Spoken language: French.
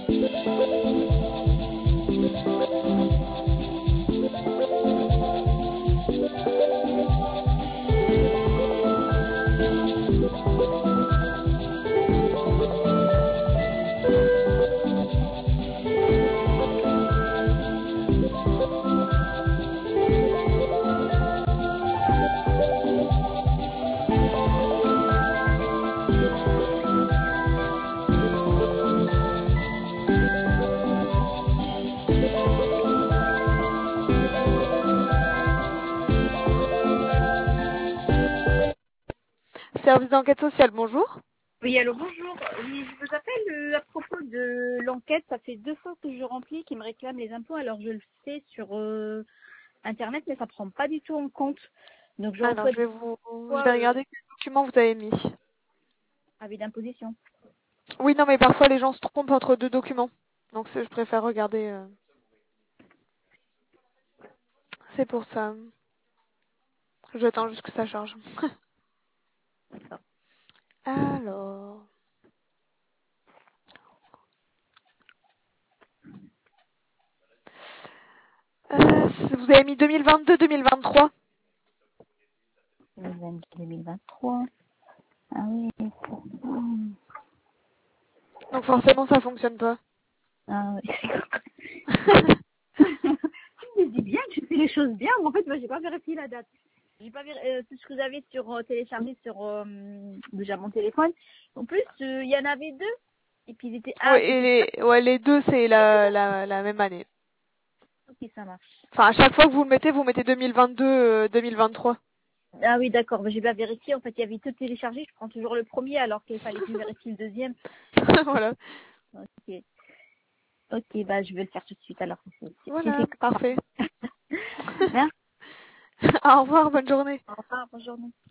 Service d'enquête sociale, bonjour. Oui, allô, bonjour. Oui, je vous appelle à propos de l'enquête. Ça fait 2 fois que je remplis qui me réclament les impôts. Alors, je le fais sur Internet, mais ça prend pas du tout en compte. Donc, je Alors, souhaite je vais regarder quel document vous avez mis. avis d'imposition. Oui, non, mais parfois les gens se trompent entre deux documents. Donc, je préfère regarder. C'est pour ça. J'attends juste que ça charge. Alors. Vous avez mis 2022-2023. 2023. Ah oui. Donc, forcément, ça fonctionne pas. Ah oui. Je me dis bien que je fais les choses bien, mais en fait, moi, j'ai pas vérifié la date. J'ai pas tout ce que vous avez sur téléchargé sur déjà mon téléphone. En plus, il y en avait 2. Et puis, ils étaient... Ah, Ouais, et les deux, c'est la même année. ok, ça marche. Enfin, à chaque fois que vous le mettez, vous mettez 2022-2023. Ah oui, d'accord. Mais j'ai bien vérifié. En fait, il y avait tout téléchargé. Je prends toujours le premier alors qu'il fallait que je vérifie le deuxième. Voilà. Ok. Ok, bah je vais le faire tout de suite alors. Voilà, parfait. Merci. Au revoir, bonne journée. Au revoir, bonne journée.